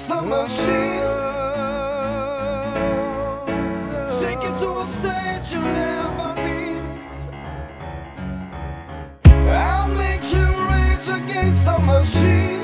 against the machine. Take it to a stage you've never been. I'll make you rage against the machine.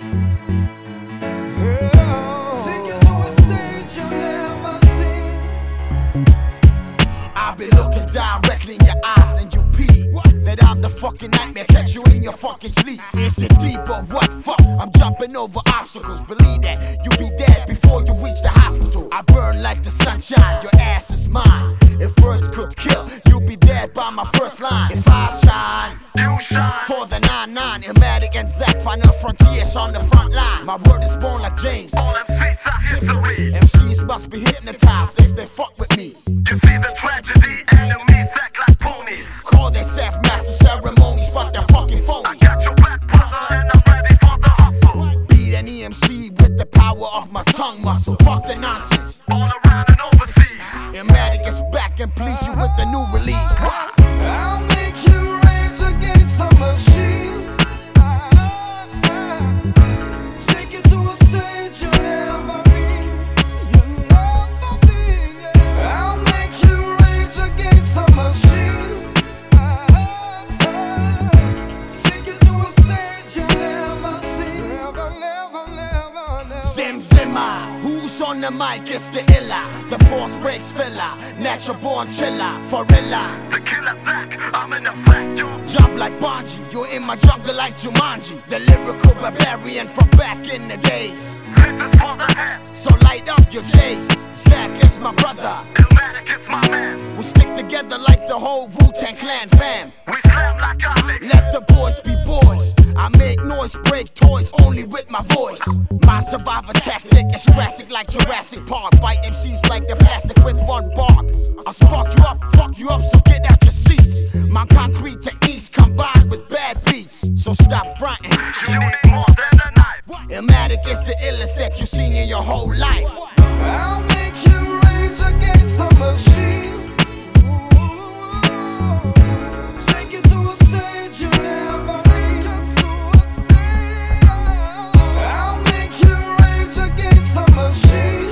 Take it to a stage you've never seen. I'll be looking directly in your eyes and you pee that I'm the fucking nightmare, catch you in your fucking sleep. Is it deep or what? Fuck, I'm jumping over obstacles. Believe that you'll be dead before you reach the hospital. I burn like the sunshine, your ass is mine. If words could kill, you'll be dead by my first line. If I shine, you shine. For the 9-9, Illmatic and Zach, final frontiers on the front line. My word is born like James. All MCs are history. MCs must be hypnotized if they fuck with me. You see the tragedy, enemies act like ponies. Call themselves master ceremonies, fuck their fucking phonies. I got your back, brother, and I'm ready for the hustle. Beat an EMC with the power of my tongue muscle. Fuck the nonsense. All around and overseas. Illmatic is back and please you with the new release. I'll make you rage against the machine. Take it to a stage you've never been. You've never been, yeah. I'll make you rage against the machine. Take it to a stage you've never seen. Never. Zim Zimmer, who's on the mic? It's the illa. The pause breaks filler. Natural born chiller, forilla. The killer Zach, I'm in effect, yo. Jump like Bungie, you're in my jungle like Jumanji. The lyrical barbarian from back in the days. This is for the head. So light up your J's. Zach is my brother. Illmatic is my man. We stick together like the whole Wu-Tang Clan fam. We slam like Alex. Let the boys be boys. I make noise, break toys only with my voice. My survivor tactic is Jurassic like Jurassic Park. Bite MCs like the plastic with one bark. I'll spark you up, fuck you up, so get out your seats. My concrete techniques combined with bad beats. So stop fronting. You need more than a knife. Illmatic is the illest that you've seen in your whole life. I'll make you rage against the machine. Take it to a stage you've never been. I'll make you rage against the machine.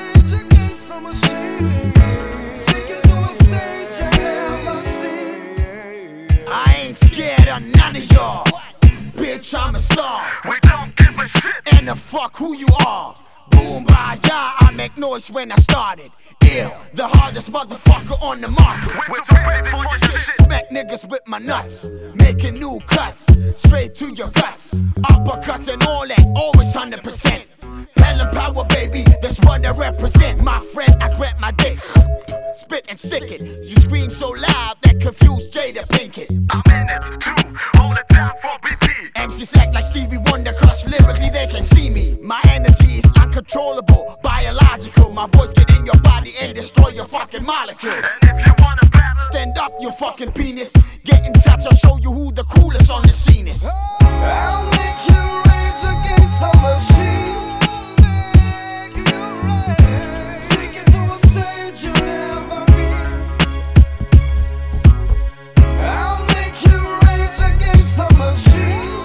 Take it to a stage you've never seen. I ain't scared of none of y'all. Bitch, I'm a star. We don't give a shit. And the fuck who you are. Boom, by ya, I make noise when I started. Ill, the hardest motherfucker on the market. We're too busy for your shit. Smack niggas with my nuts, making new cuts, straight to your guts. Uppercuts and all that, always 100%. Pell and power, baby, that's what I represent. My friend, I grab my dick, spit and stick it. You scream so loud that confused Jada Pinkett. I'm in it too, all the time for BP. MCs act like Stevie Wonder, cause lyrically they can see me. My energy is uncontrollable, biological. My voice get in your body and destroy your fucking molecules. And if you wanna battle, Stand up, you fucking penis. Get in touch, I'll show you who the coolest on the scene is. I'll make you rage against the machine. Take it to a stage you've never been. I'll make you rage against the machine.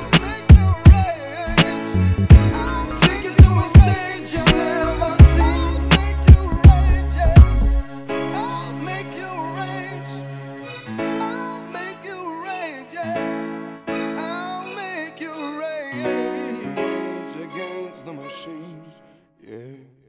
Take it to a stage you've never seen. I'll make you rage. I'll make you rage, yeah. I'll make you rage against the machine, yeah.